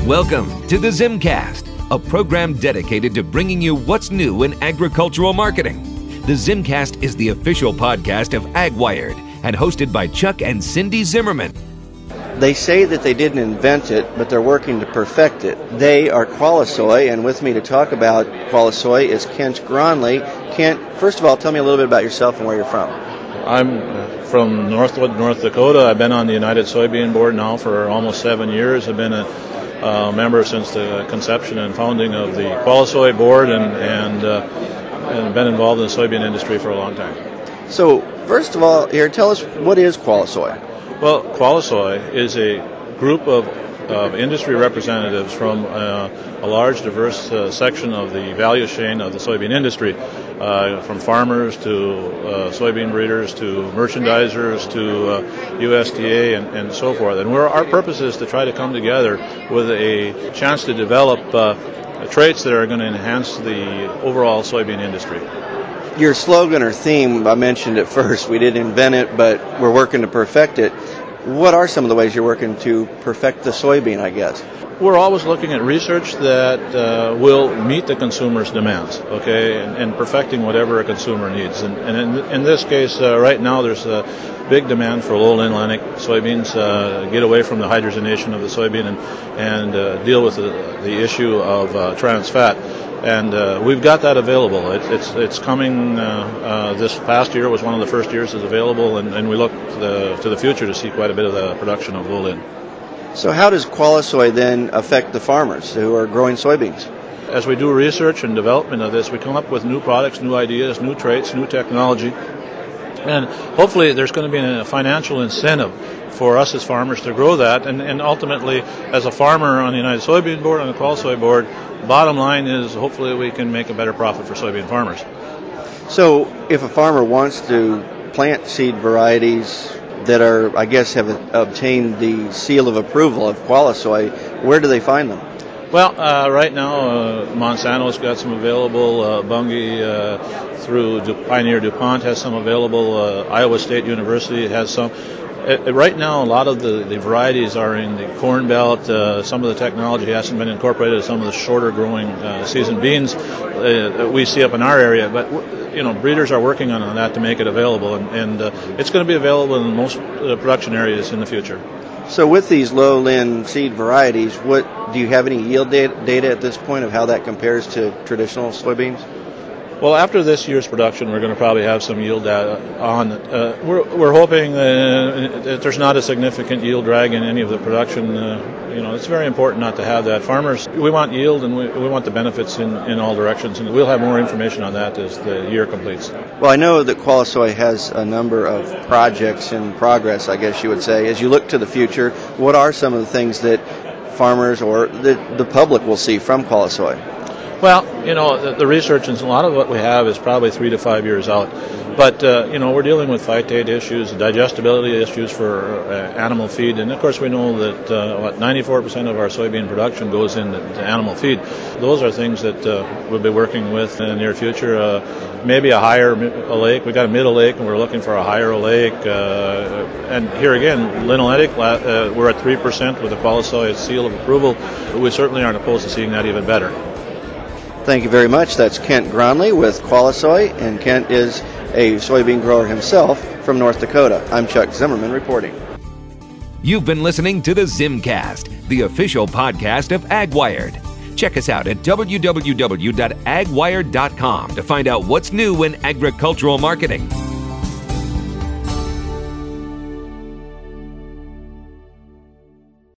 Welcome to the Zimcast, a program dedicated to bringing you what's new in agricultural marketing. The Zimcast is the official podcast of AgWired and hosted by Chuck and Cindy Zimmerman. They say that they didn't invent it, but they're working to perfect it. They are Qualisoy, and with me to talk about Qualisoy is Kent Gronley. Kent, first of all, tell me a little bit about yourself and where you're from. I'm from Northwood, North Dakota. I've been on the United Soybean Board now for almost 7 years. I've been a member since the conception and founding of the Qualisoy Board and been involved in the soybean industry for a long time. So, first of all, here, tell us, what is Qualisoy? Well, Qualisoy is a group of industry representatives from a large, diverse section of the value chain of the soybean industry, from farmers to soybean breeders to merchandisers to USDA and so forth. And our purpose is to try to come together with a chance to develop traits that are going to enhance the overall soybean industry. Your slogan or theme, I mentioned it first. We didn't invent it, but we're working to perfect it. What are some of the ways you're working to perfect the soybean, I guess? We're always looking at research that will meet the consumer's demands, okay, and perfecting whatever a consumer needs. And in this case, right now, there's a big demand for low-linolenic soybeans, get away from the hydrogenation of the soybean and deal with the issue of trans fat. And we've got that available. It's coming. This past year was one of the first years it's available, and we look to the future to see quite a bit of the production of low-lin. So how does Qualisoy then affect the farmers who are growing soybeans? As we do research and development of this, we come up with new products, new ideas, new traits, new technology, and hopefully there's going to be a financial incentive for us as farmers to grow that, and ultimately, as a farmer on the United Soybean Board, on the Qualisoy Board, bottom line is hopefully we can make a better profit for soybean farmers. So if a farmer wants to plant seed varieties that are, I guess, have obtained the seal of approval of Qualisoy, where do they find them? Well, right now, Monsanto's got some available. Bunge through Pioneer DuPont has some available. Iowa State University has some. Right now, a lot of the varieties are in the Corn Belt. Some of the technology hasn't been incorporated. Some of the shorter growing season beans we see up in our area. But breeders are working on that to make it available, and it's going to be available in most production areas in the future. So with these low-lin seed varieties, do you have any yield data at this point of how that compares to traditional soybeans? Well, after this year's production, we're going to probably have some yield data on. We're hoping that there's not a significant yield drag in any of the production. It's very important not to have that. Farmers, we want yield and we want the benefits in all directions, and we'll have more information on that as the year completes. Well, I know that Qualisoy has a number of projects in progress, I guess you would say. As you look to the future, what are some of the things that farmers or the public will see from Qualisoy? Well, the research and a lot of what we have is probably 3 to 5 years out. But, we're dealing with phytate issues, digestibility issues for animal feed. And, of course, we know that 94% of our soybean production goes into animal feed. Those are things that we'll be working with in the near future. Maybe a higher oleic. We got a mid-oleic, and we're looking for a higher oleic. And here again, linoleic, we're at 3% with the Qualisoy seal of approval. We certainly aren't opposed to seeing that even better. Thank you very much. That's Kent Gronley with Qualisoy, and Kent is a soybean grower himself from North Dakota. I'm Chuck Zimmerman reporting. You've been listening to the Zimcast, the official podcast of AgWired. Check us out at www.agwired.com to find out what's new in agricultural marketing.